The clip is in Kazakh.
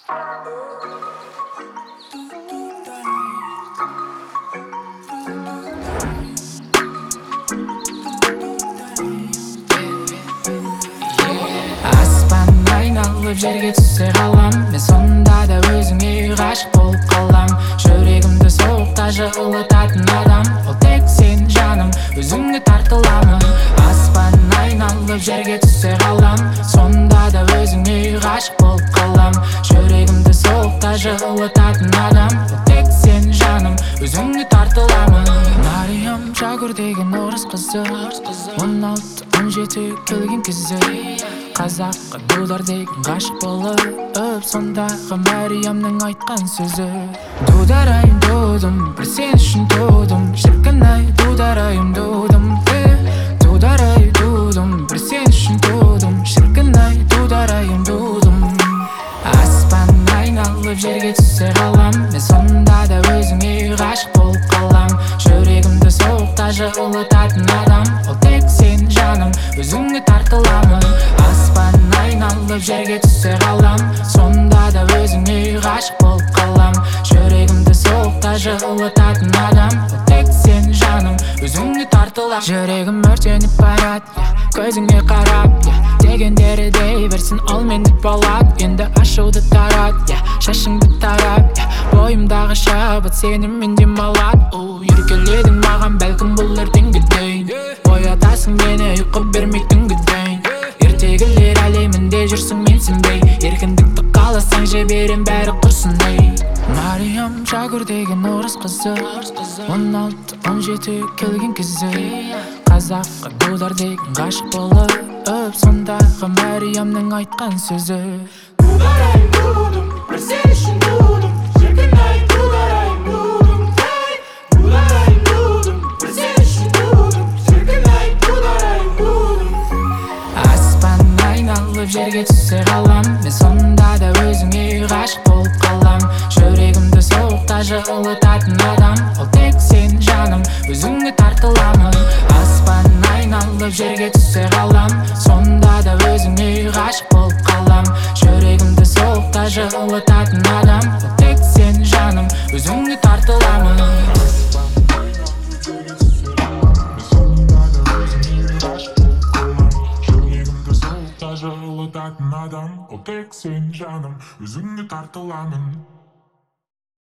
Аспан айналып жерге түссе қалам, мен сонда да өзіңе ғашық болып қалам. Жүрегімді соғықта жылытатын адам, ол тек сен жаным, өзіңе тартыламын. Аспан айналып жерге түссе қалам, сонда да өзіңе ғашық болып қалам. Жүрегімді соғықта жылытатын адам, ол тек сен жаным, өзіңе тартыламын. Мариям Жагур деген орыс қызы, 16-17 келген кезі, қазаққа дудар деген ғашық болып, сондағы Мариямның айтқан сөзі: дударайым дудым, бір сен үшін тудым, шіркін-ай дударайым дудым, дударай дудым, бір сен үшін тудым, шіркін-ай дударайым дудым. Аспан айналып жерге түссе қалам, мен сонда да өзіңе ғашық болып қалам. Жүрегімді соғықта жылытатын адам, ол тек сен жаным, өзіңе тартыламын. Аспан айналып жерге түссе қалам, сонда да өзіңе ғашық болып қалам. Жүрегімді соғықта жылытатын адам, ол тек сен жаным, өзіңе тартыламын. Жүрегім өртеніп барад, көзіңе қарап, дегендері дей берсін, ал мендік болады. Енді ашуды тарат, шашыңды тарап, бойымдағы шабыт сеніммен демалады. Еркеледің маған, бәлкім бұл ертеңге дейін, оятасың мені ұйқы бермей түнге дейін. Ертегілер әлемінде жүрсің менсінбей, еркіндікті қаласаң жіберем бәрі құрсын. Мариям Жагур деген орыс қызы, 16-17 келген кезі, қазаққа дудар деген ғашық болып, сондағы Мариямның айтқан сөзі: дударайым дудым, бір сен үшін тудым, шіркін-ай дударайым дудым, дударайым дудым, бір сен үшін тудым, шіркін-ай дударайым дудым. Аспан айналып жерге түссе қалам, мен сонда да өзіңе ғашық болып қалам. Жүрегімді соғықта жылытатын адам, ол тек сен жаным, өзіңе тартыламын. Аспан айналып жерге түссе қалам, сонда да өзіңе ғашық болып қалам. Жүрегімді соғықта жылытатын адам, ол тек сен жаным, өзіңе тартыламын. Жылытатын адам, ол тек сен жаным, өзіңе тартыламын.